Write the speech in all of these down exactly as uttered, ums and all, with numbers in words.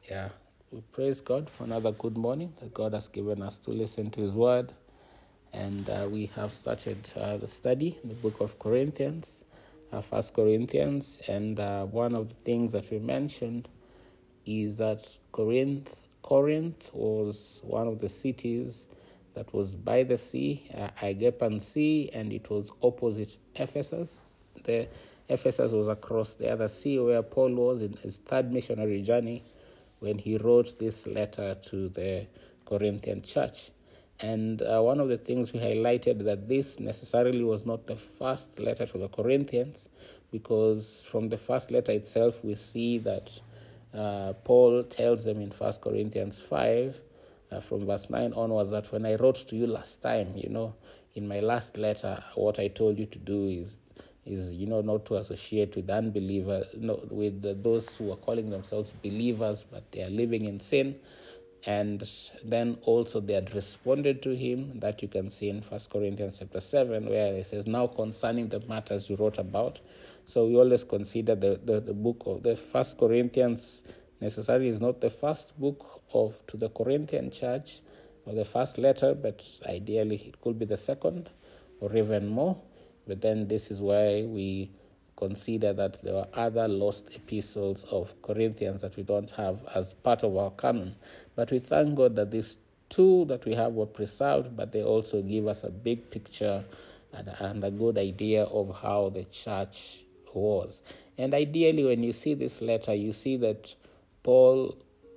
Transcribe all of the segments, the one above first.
Yeah, we praise God for another good morning that God has given us to listen to His Word. And uh, we have started uh, the study in the book of Corinthians, uh, First Corinthians. And uh, one of the things that we mentioned is that Corinth, Corinth was one of the cities that was by the sea, uh, Aegean Sea, and it was opposite Ephesus. The Ephesus was across the other sea where Paul was in his third missionary journey when he wrote this letter to the Corinthian church. And uh, one of the things we highlighted that this necessarily was not the first letter to the Corinthians, because from the first letter itself we see that uh, Paul tells them in First Corinthians five, uh, from verse nine onwards, that when I wrote to you last time, you know, in my last letter, what I told you to do is is, you know, not to associate with unbelievers, no, with the, those who are calling themselves believers, but they are living in sin. And then also they had responded to him, that you can see in First Corinthians chapter seven, where it says, now concerning the matters you wrote about. So we always consider the, the, the book of the First Corinthians necessarily is not the first book of to the Corinthian church or the first letter, but ideally it could be the second or even more. But then this is why we consider that there were other lost epistles of Corinthians that we don't have as part of our canon. But we thank God that these two that we have were preserved, but they also give us a big picture and, and a good idea of how the church was. And ideally, when you see this letter, you see that Paul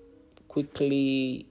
quickly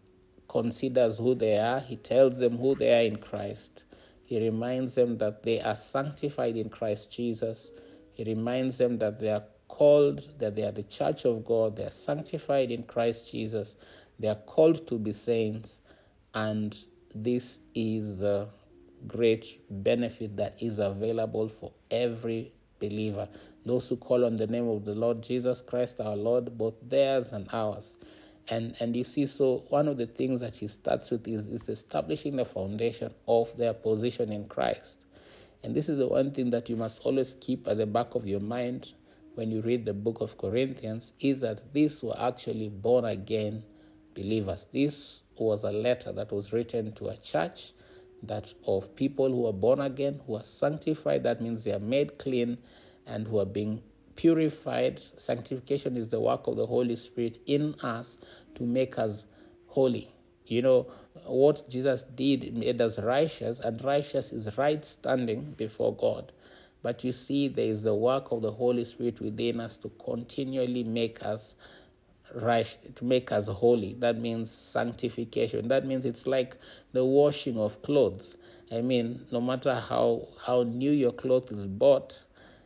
considers who they are. He tells them who they are in Christ. He reminds them that they are sanctified in Christ Jesus. He reminds them that they are called, that they are the church of God. They are sanctified in Christ Jesus. They are called to be saints. And this is the great benefit that is available for every believer. Those who call on the name of the Lord Jesus Christ, our Lord, both theirs and ours. And and you see, so one of the things that he starts with is, is establishing the foundation of their position in Christ. And this is the one thing that you must always keep at the back of your mind when you read the book of Corinthians, is that these were actually born-again believers. This was a letter that was written to a church that of people who are born again, who are sanctified. That means they are made clean and who are being purified. Sanctification is the work of the Holy Spirit in us to make us holy. You know, what Jesus did made us righteous, and righteous is right standing before God. But you see, there is the work of the Holy Spirit within us to continually make us right, to make us holy. That means sanctification. That means it's like the washing of clothes. I mean, no matter how, how new your clothes is bought,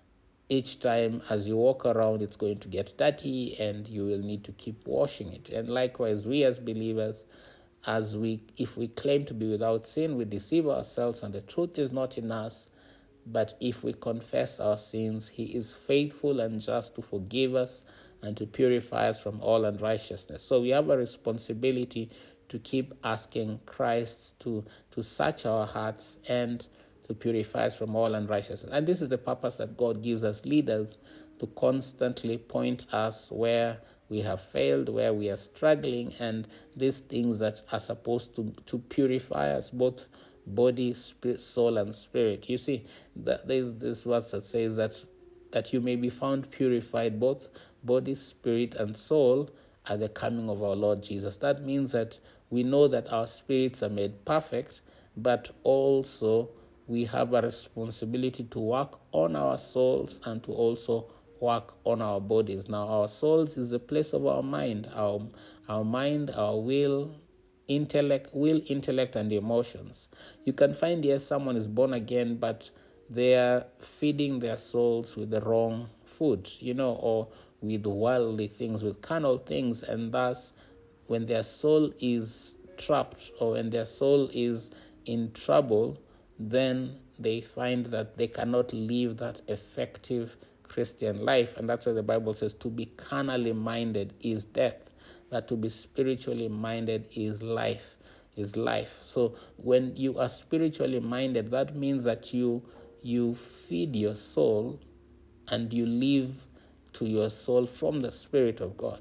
each time as you walk around, it's going to get dirty and you will need to keep washing it. And likewise, we as believers, as we, if we claim to be without sin, we deceive ourselves and the truth is not in us. But if we confess our sins, he is faithful and just to forgive us and to purify us from all unrighteousness. So we have a responsibility to keep asking Christ to, to search our hearts and to purify us from all unrighteousness. And this is the purpose that God gives us leaders, to constantly point us where we have failed, where we are struggling, and these things that are supposed to, to purify us, both body, spirit, soul, and spirit. You see, that there's this verse that says that that you may be found purified, both body, spirit, and soul, at the coming of our Lord Jesus. That means that we know that our spirits are made perfect, but also we have a responsibility to work on our souls and to also work on our bodies. Now, our souls is the place of our mind, our our mind, our will, intellect, will, intellect, and emotions. You can find here someone is born again, but they are feeding their souls with the wrong food, you know, or with worldly things, with carnal things, and thus, when their soul is trapped or when their soul is in trouble, then they find that they cannot live that effective Christian life. And that's why the Bible says to be carnally minded is death, but to be spiritually minded is life, is life. So when you are spiritually minded, that means that you you feed your soul and you live to your soul from the Spirit of God.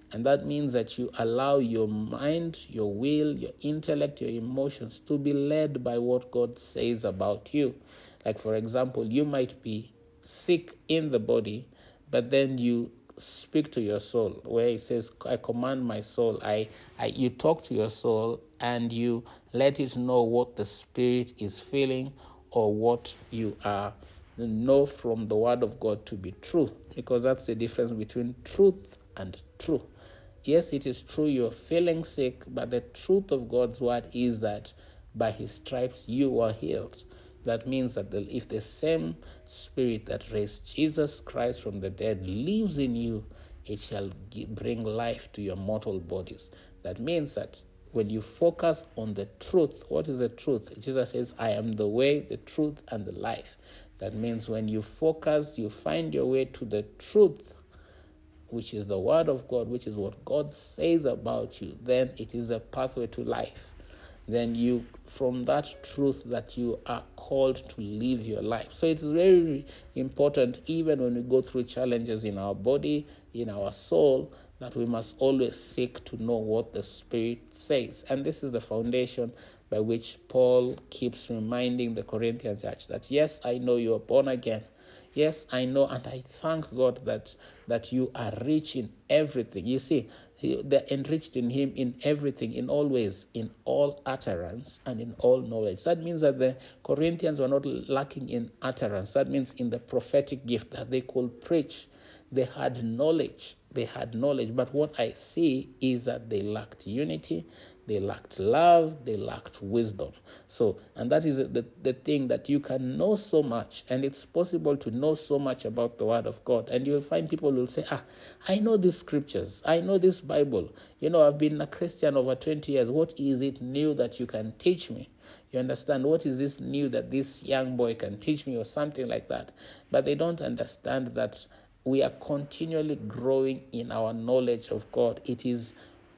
And that means that you allow your mind, your will, your intellect, your emotions to be led by what God says about you. Like, for example, you might be sick in the body, but then you speak to your soul, where it says, I command my soul. I, I, you talk to your soul and you let it know what the spirit is feeling or what you are know from the word of God to be true, because that's the difference between truth and true. Yes, it is true you're feeling sick, but the truth of God's word is that by his stripes you are healed. That means that the, if the same spirit that raised Jesus Christ from the dead lives in you, it shall give, bring life to your mortal bodies. That means that when you focus on the truth, what is the truth? Jesus says, I am the way, the truth, and the life. That means when you focus, you find your way to the truth, which is the word of God, which is what God says about you, then it is a pathway to life. Then you, from that truth that you are called to live your life. So it is very important, even when we go through challenges in our body, in our soul, that we must always seek to know what the Spirit says. And this is the foundation by which Paul keeps reminding the Corinthian church that, yes, I know you are born again. Yes, I know, and I thank God that, that you are rich in everything. You see, they're enriched in him in everything, in all ways, in all utterance and in all knowledge. That means that the Corinthians were not lacking in utterance. That means in the prophetic gift that they could preach. They had knowledge. They had knowledge. But what I see is that they lacked unity. They lacked love, they lacked wisdom. So, and that is the, the thing, that you can know so much, and it's possible to know so much about the Word of God. And you'll find people will say, ah, I know these scriptures, I know this Bible. You know, I've been a Christian over twenty years. What is it new that you can teach me? You understand? What is this new that this young boy can teach me, or something like that? But they don't understand that we are continually growing in our knowledge of God. It is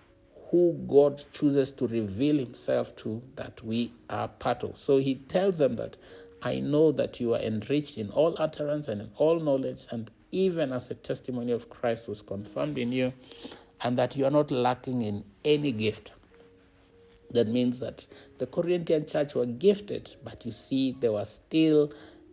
who God chooses to reveal himself to that we are part of. So he tells them that, I know that you are enriched in all utterance and in all knowledge, and even as the testimony of Christ was confirmed in you, and that you are not lacking in any gift. That means that the Corinthian church were gifted, but you see, they were still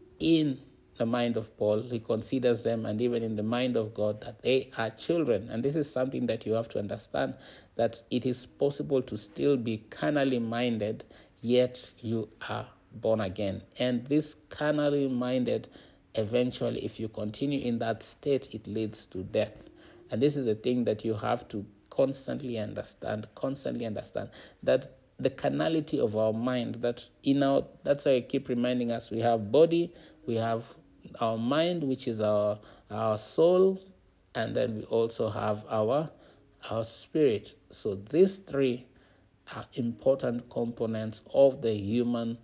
in the mind of Paul. He considers them, and even in the mind of God, that they are children. And this is something that you have to understand, that it is possible to still be carnally minded, yet you are born again. And this carnally minded, eventually, if you continue in that state, it leads to death. And this is the thing that you have to constantly understand, constantly understand, that the carnality of our mind, that in our, that's why I keep reminding us, we have body, we have our mind, which is our our soul, and then we also have our our spirit. So these three are important components of the human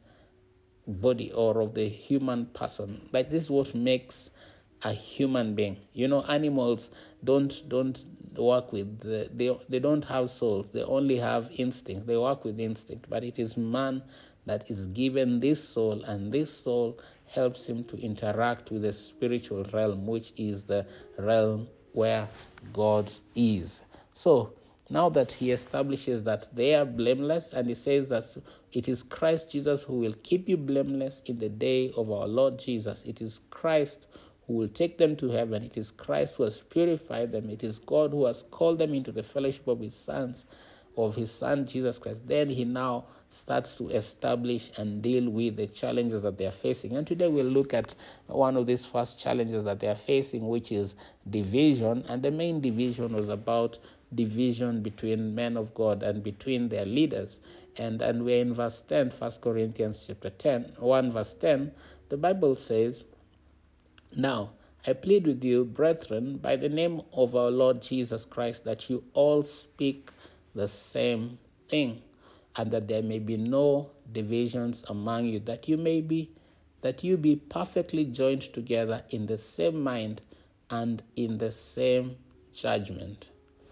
body, or of the human person. Like, this is what makes a human being. You know, animals don't don't work with the, they they don't have souls. They only have instinct. They work with instinct. But it is man that is given this soul, and this soul helps him to interact with the spiritual realm, which is the realm where God is. So now that he establishes that they are blameless, and he says that it is Christ Jesus who will keep you blameless in the day of our Lord Jesus. It is Christ who will take them to heaven. It is Christ who has purified them. It is God who has called them into the fellowship of his sons, of his son Jesus Christ. Then he now starts to establish and deal with the challenges that they are facing. And today we'll look at one of these first challenges that they are facing, which is division. And the main division was about division between men of God and between their leaders. And, and we're in verse ten, First Corinthians chapter ten, one verse ten. The Bible says, now I plead with you, brethren, by the name of our Lord Jesus Christ, that you all speak the same thing, and that there may be no divisions among you, that you may be, that you be perfectly joined together in the same mind and in the same judgment.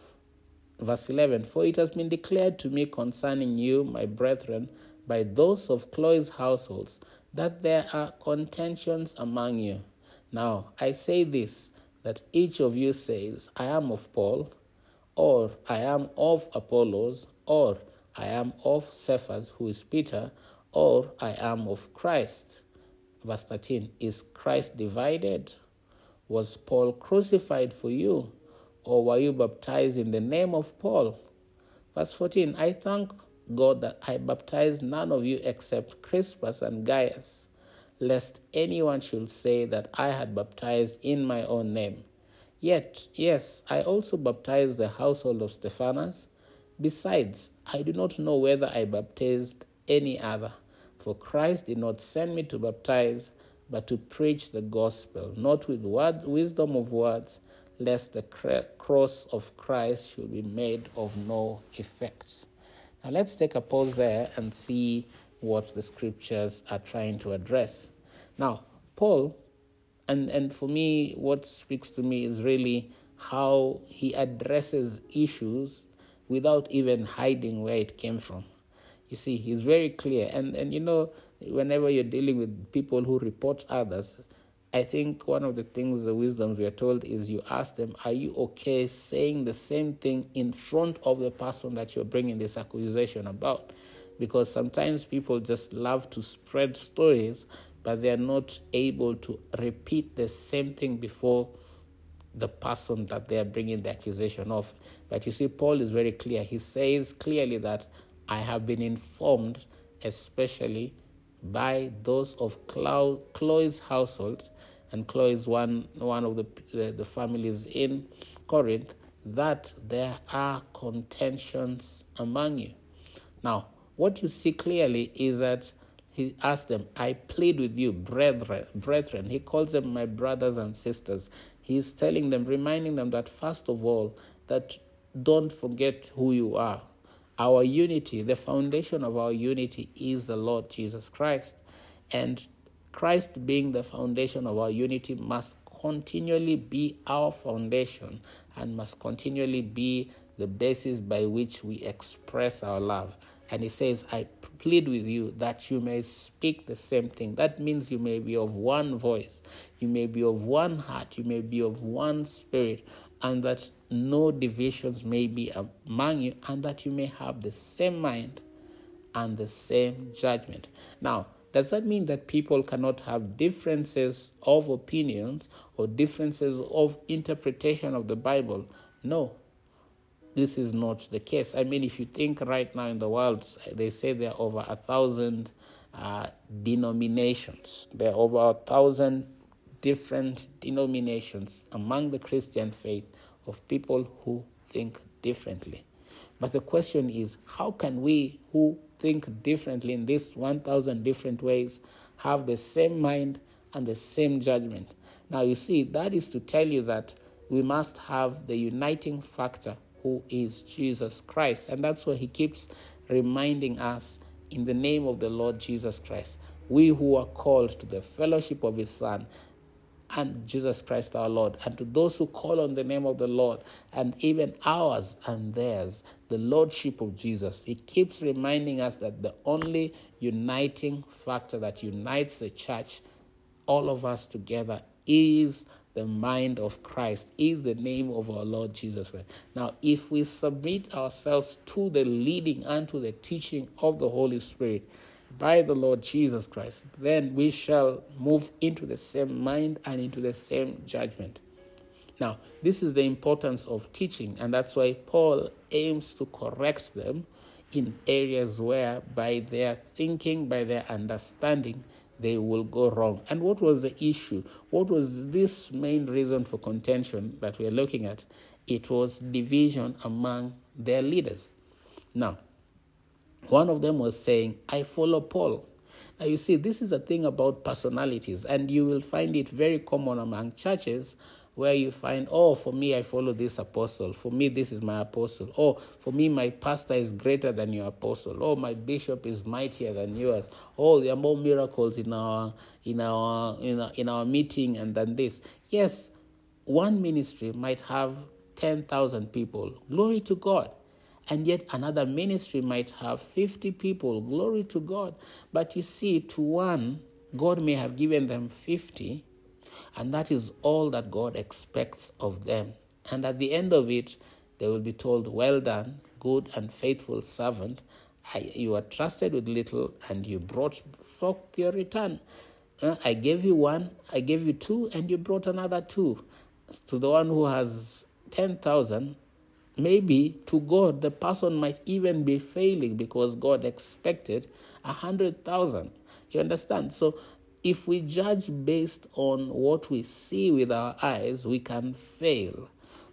Verse eleven, for it has been declared to me concerning you, my brethren, by those of Chloe's households, that there are contentions among you. Now I say this, that each of you says, I am of Paul, or I am of Apollos, or I am of Cephas, who is Peter, or I am of Christ. Verse thirteen, is Christ divided? Was Paul crucified for you? Or were you baptized in the name of Paul? Verse fourteen, I thank God that I baptized none of you except Crispus and Gaius, lest anyone should say that I had baptized in my own name. Yet, yes, I also baptized the household of Stephanas. Besides, I do not know whether I baptized any other, for Christ did not send me to baptize, but to preach the gospel, not with words, wisdom of words, lest the cross of Christ should be made of no effect. Now let's take a pause there and see what the scriptures are trying to address. Now, Paul, and, and for me, what speaks to me is really how he addresses issues without even hiding where it came from. You see, he's very clear. And, and you know, whenever you're dealing with people who report others, I think one of the things, the wisdoms we are told is you ask them, are you okay saying the same thing in front of the person that you're bringing this accusation about? Because sometimes people just love to spread stories, but they're not able to repeat the same thing before the person that they are bringing the accusation of. But you see, Paul is very clear. He says clearly that I have been informed, especially by those of Chloe's household, and Chloe is one, one of the, the, the families in Corinth, that there are contentions among you. Now, what you see clearly is that he asked them, I plead with you, brethren, brethren. He calls them my brothers and sisters. He's telling them, reminding them that first of all, that don't forget who you are. Our unity, the foundation of our unity is the Lord Jesus Christ. And Christ being the foundation of our unity must continually be our foundation and must continually be the basis by which we express our love. And he says, I plead with you that you may speak the same thing. That means you may be of one voice, you may be of one heart, you may be of one spirit, and that no divisions may be among you, and that you may have the same mind and the same judgment. Now, does that mean that people cannot have differences of opinions or differences of interpretation of the Bible? No, this is not the case. I mean, if you think right now in the world, they say there are over a thousand uh, denominations. There are over a thousand different denominations among the Christian faith of people who think differently. But the question is, how can we who think differently in these one thousand different ways have the same mind and the same judgment? Now, you see, that is to tell you that we must have the uniting factor, who is Jesus Christ. And that's why he keeps reminding us, in the name of the Lord Jesus Christ, we who are called to the fellowship of his Son, and Jesus Christ our Lord, and to those who call on the name of the Lord, and even ours and theirs, the Lordship of Jesus. He keeps reminding us that the only uniting factor that unites the church, all of us together, is the mind of Christ, is the name of our Lord Jesus Christ. Now, if we submit ourselves to the leading and to the teaching of the Holy Spirit by the Lord Jesus Christ, then we shall move into the same mind and into the same judgment. Now, this is the importance of teaching, and that's why Paul aims to correct them in areas where by their thinking, by their understanding, they will go wrong. And what was the issue? What was this main reason for contention that we are looking at? It was division among their leaders. Now, one of them was saying, I follow Paul. Now, you see, this is a thing about personalities, and you will find it very common among churches where you find, oh, for me, I follow this apostle. For me, this is my apostle. Oh, for me, my pastor is greater than your apostle. Oh, my bishop is mightier than yours. Oh, there are more miracles in our in our in our, in our meeting and than this. Yes, one ministry might have ten thousand people. Glory to God. And yet another ministry might have fifty people. Glory to God. But you see, to one, God may have given them fifty, and that is all that God expects of them. And at the end of it, they will be told, well done, good and faithful servant. I, you are trusted with little and you brought forth your return. Uh, I gave you one, I gave you two, and you brought another two. To the one who has ten thousand, maybe to God, the person might even be failing because God expected one hundred thousand. You understand? So if we judge based on what we see with our eyes, we can fail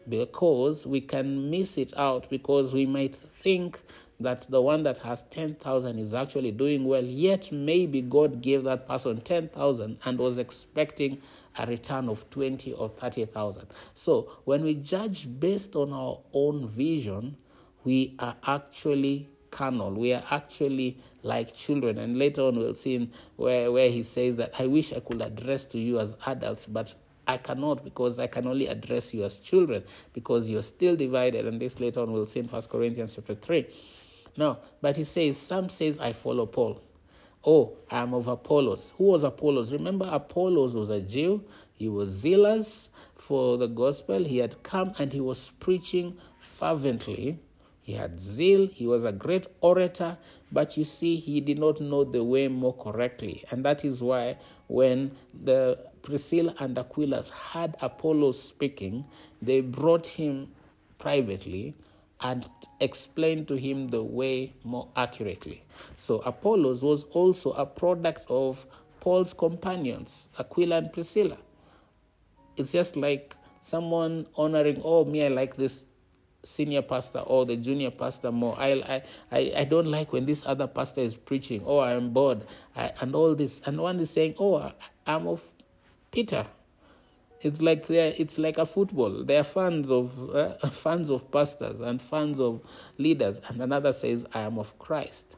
because we can miss it out, because we might think that the one that has ten thousand is actually doing well, yet maybe God gave that person ten thousand and was expecting a return of twenty or thirty thousand. So when we judge based on our own vision, we are actually carnal. We are actually like children. And later on we'll see in where, where he says that, I wish I could address to you as adults, but I cannot, because I can only address you as children because you're still divided. And this later on we'll see in First Corinthians chapter three. Now, but he says, some says, I follow Paul. Oh, I am of Apollos. Who was Apollos? Remember, Apollos was a Jew. He was zealous for the gospel. He had come and he was preaching fervently. He had zeal. He was a great orator. But you see, he did not know the way more correctly. And that is why when the Priscilla and Aquila heard Apollos speaking, they brought him privately and explained to him the way more accurately. So Apollos was also a product of Paul's companions, Aquila and Priscilla. It's just like someone honoring, oh, me, I like this senior pastor or the junior pastor more. I I I don't like when this other pastor is preaching. Oh, I am bored. I, and all this. And one is saying, oh, I, I'm of Peter. It's like they it's like a football. They are fans of uh, fans of pastors and fans of leaders. And another says, I am of Christ.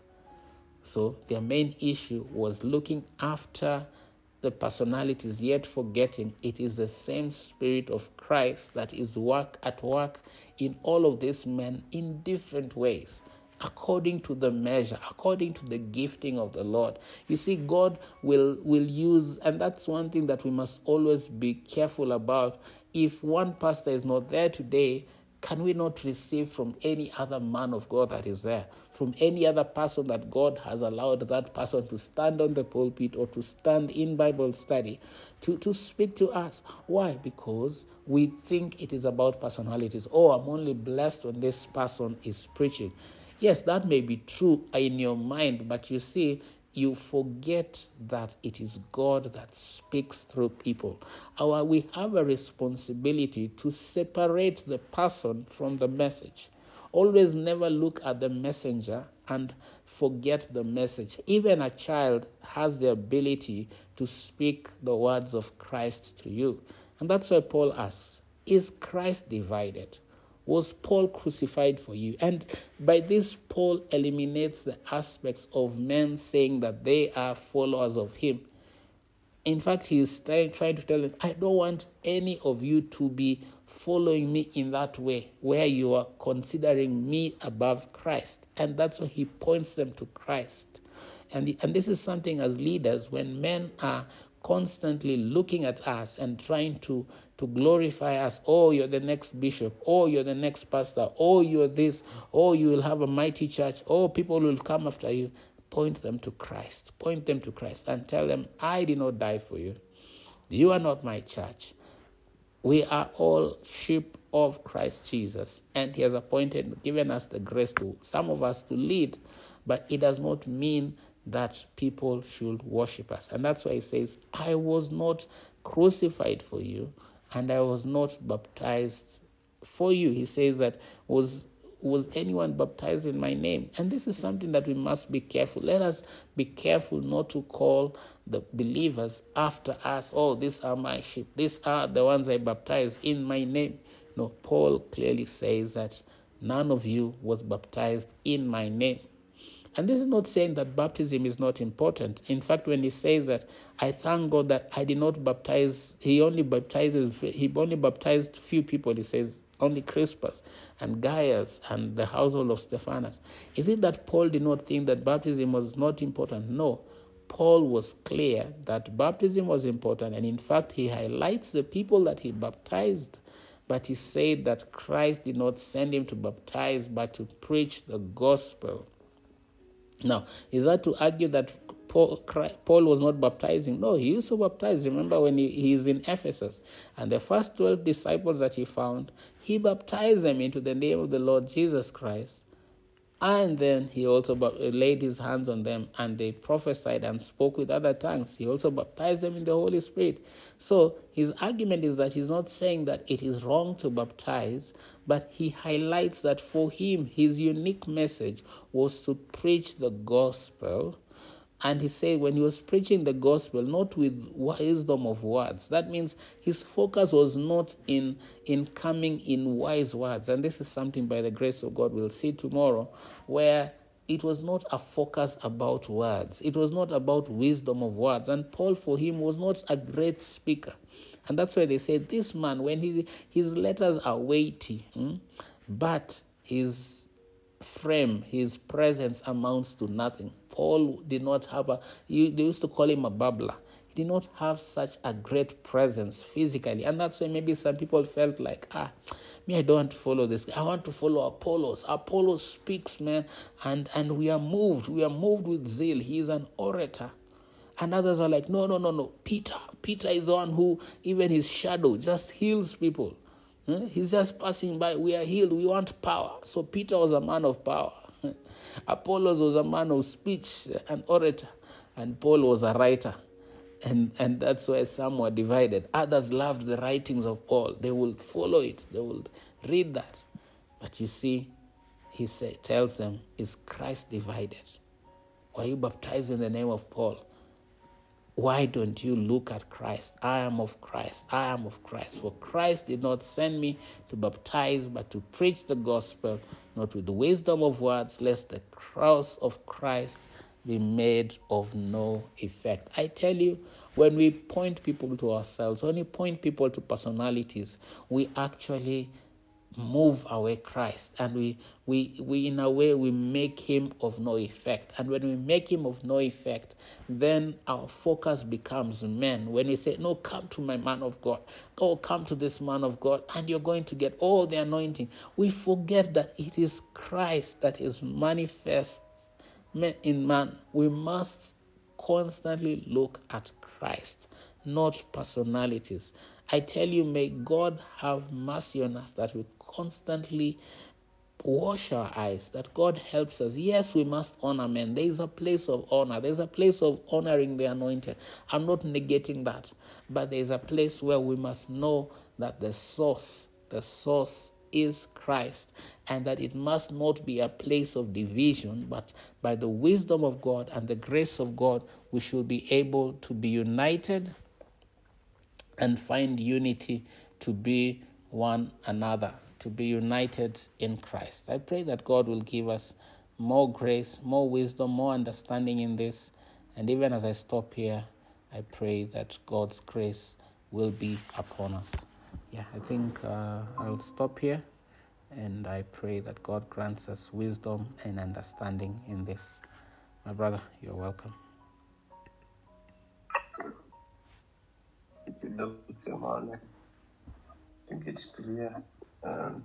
So their main issue was looking after the personalities, yet forgetting it is the same Spirit of Christ that is work at work in all of these men in different ways, according to the measure, according to the gifting of the Lord. You see, God will, will use, and that's one thing that we must always be careful about. If one pastor is not there today, can we not receive from any other man of God that is there, from any other person that God has allowed that person to stand on the pulpit or to stand in Bible study, to, to speak to us? Why? Because we think it is about personalities. Oh, I'm only blessed when this person is preaching. Yes, that may be true in your mind, but you see, you forget that it is God that speaks through people. Our, we have a responsibility to separate the person from the message. Always never look at the messenger and forget the message. Even a child has the ability to speak the words of Christ to you. And that's why Paul asks, is Christ divided? Was Paul crucified for you? And by this, Paul eliminates the aspects of men saying that they are followers of him. In fact, he is trying, trying to tell them, I don't want any of you to be following me in that way, where you are considering me above Christ. And that's why he points them to Christ. And, and this is something as leaders, when men are constantly looking at us and trying to, to glorify us. Oh, you're the next bishop. Oh, you're the next pastor. Oh, you're this. Oh, you will have a mighty church. Oh, people will come after you. Point them to Christ. Point them to Christ and tell them, I did not die for you. You are not my church. We are all sheep of Christ Jesus. And he has appointed, given us the grace to, some of us to lead. But it does not mean that people should worship us. And that's why he says, I was not crucified for you, and I was not baptized for you. He says that, was was anyone baptized in my name? And this is something that we must be careful. Let us be careful not to call the believers after us, oh, these are my sheep. These are the ones I baptized in my name. No, Paul clearly says that none of you was baptized in my name. And this is not saying that baptism is not important. In fact, when he says that, I thank God that I did not baptize, he only baptizes, he only baptized few people, he says, only Crispus and Gaius and the household of Stephanas. Is it that Paul did not think that baptism was not important? No. Paul was clear that baptism was important, and in fact, he highlights the people that he baptized but he said that Christ did not send him to baptize, but to preach the gospel. Now, is that to argue that Paul, Paul was not baptizing? No, he used to baptize. Remember when he, he is in Ephesus, and the first twelve disciples that he found, he baptized them into the name of the Lord Jesus Christ. And then he also laid his hands on them, and they prophesied and spoke with other tongues. He also baptized them in the Holy Spirit. So his argument is that he's not saying that it is wrong to baptize, but he highlights that for him, his unique message was to preach the gospel. And he said when he was preaching the gospel, not with wisdom of words. That means his focus was not in, in coming in wise words. And this is something by the grace of God we'll see tomorrow, where it was not a focus about words. It was not about wisdom of words. And Paul, for him, was not a great speaker. And that's why they say this man, when he, his letters are weighty, hmm, but his frame, his presence amounts to nothing. Paul did not have a, they used to call him a babbler. He did not have such a great presence physically. And that's why maybe some people felt like, ah, me, I don't want to follow this guy. I want to follow Apollos. Apollos speaks, man, and, and we are moved. We are moved with zeal. He is an orator. And others are like, no, no, no, no. Peter. Peter is the one who, even his shadow, just heals people. Huh? He's just passing by. We are healed. We want power. So Peter was a man of power. Apollos was a man of speech, an orator, and Paul was a writer. And, and that's why some were divided. Others loved the writings of Paul. They will follow it. They will read that. But you see, he say, tells them, is Christ divided? Were you baptized in the name of Paul? Why don't you look at Christ? I am of Christ. I am of Christ. For Christ did not send me to baptize, but to preach the gospel, not with the wisdom of words, lest the cross of Christ be made of no effect. I tell you, when we point people to ourselves, when we point people to personalities, we actually move away Christ, and we, we, we in a way, we make him of no effect. And when we make him of no effect, then our focus becomes men. When we say, no, come to my man of God, oh, come to this man of God, and you're going to get all the anointing. We forget that it is Christ that is manifest in man. We must constantly look at Christ, not personalities. I tell you, may God have mercy on us that we constantly wash our eyes, that God helps us. Yes, we must honor men. There is a place of honor. There's a place of honoring the anointed. I'm not negating that. But there's a place where we must know that the source, the source is Christ, and that it must not be a place of division, but by the wisdom of God and the grace of God, we should be able to be united and find unity to be one another, to be united in Christ. I pray that God will give us more grace, more wisdom, more understanding in this. And even as I stop here, I pray that God's grace will be upon us. Yeah, I think uh, I'll stop here, and I pray that God grants us wisdom and understanding in this. My brother, you're welcome. Thank you, Doctor Mane. I think it's clear. Um,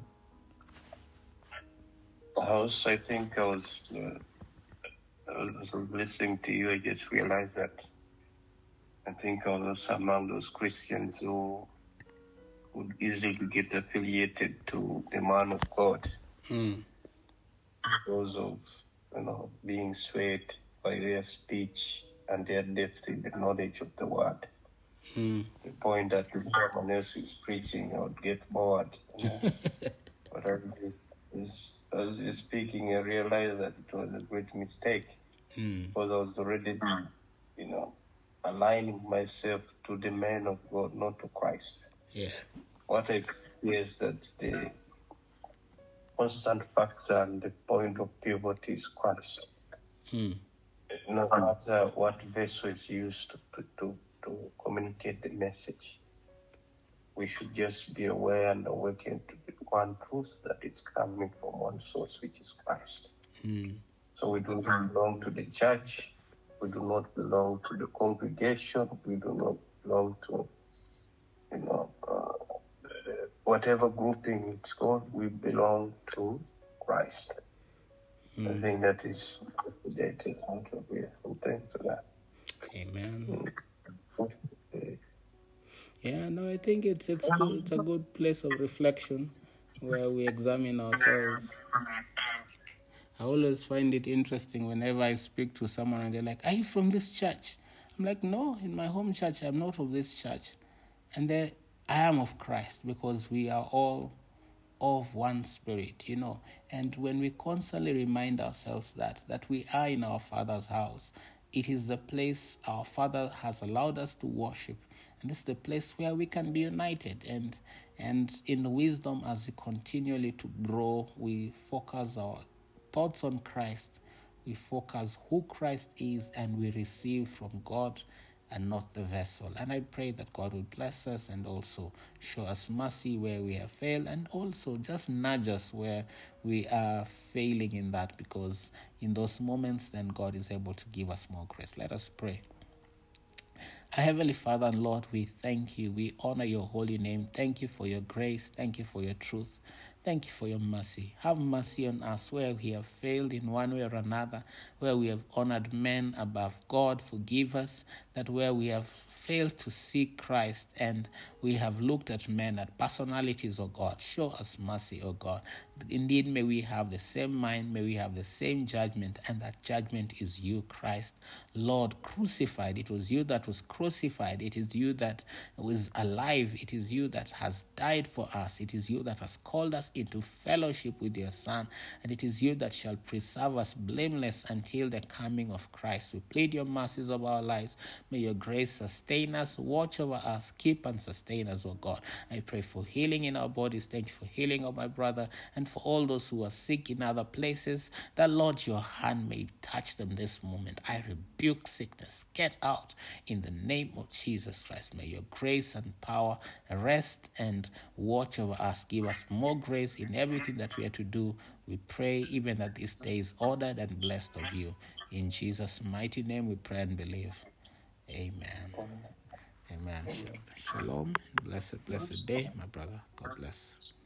I was, I think I was, uh, I was listening to you. I just realized that I think I was among those Christians who would easily get affiliated to the man of God mm. because of, you know, being swayed by their speech and their depth in the knowledge of the word. Mm. The point that if someone else is preaching, I would get bored. You know? But as I was speaking, I realized that it was a great mistake mm. because I was already, you know, aligning myself to the man of God, not to Christ. Yeah. What I see is that the constant factor and the point of pivot is Christ. Mm. No matter what vessel is used to, to, to, to communicate the message, we should just be aware and awaken to the one truth that it's coming from one source, which is Christ. Mm. So we do not belong to the church. We do not belong to the congregation. We do not belong to, you know, uh, the whatever grouping it's called, we belong to Christ. Mm. I think that is dated out of here. So thanks for that. Amen. Mm. Yeah, no, I think it's it's good. It's a good place of reflection where we examine ourselves. I always find it interesting whenever I speak to someone and they're like, "Are you from this church?" I'm like, "No, in my home church, I'm not of this church." And then I am of Christ, because we are all of one spirit, you know. And when we constantly remind ourselves that, that we are in our Father's house, it is the place our Father has allowed us to worship. And this is the place where we can be united. And, and in wisdom, as we continually to grow, we focus our thoughts on Christ. We focus who Christ is, and we receive from God and not the vessel. And I pray that God will bless us and also show us mercy where we have failed, and also just nudge us where we are failing in that, because in those moments then God is able to give us more grace. Let us pray. Our Heavenly Father and Lord, we thank you. We honor your holy name. Thank you for your grace. Thank you for your truth. Thank you for your mercy. Have mercy on us where we have failed in one way or another, where we have honored men above God. Forgive us that where we have failed to seek Christ and we have looked at men, at personalities, oh God. Show us mercy, oh God. Indeed, may we have the same mind, may we have the same judgment, and that judgment is you, Christ. Lord, crucified. It was you that was crucified. It is you that was alive. It is you that has died for us. It is you that has called us into fellowship with your Son, and it is you that shall preserve us blameless until the coming of Christ. We plead your mercies over our lives. May your grace sustain us, watch over us, keep and sustain us, O God. I pray for healing in our bodies. Thank you for healing of my brother, and for all those who are sick in other places, that, Lord, your hand may touch them this moment. I rebuke sickness. Get out in the name of Jesus Christ. May your grace and power rest and watch over us. Give us more grace in everything that we are to do. We pray even that this day is ordered and blessed of you. In Jesus' mighty name we pray and believe. Amen. Amen. Shalom. Blessed, blessed day, my brother. God bless.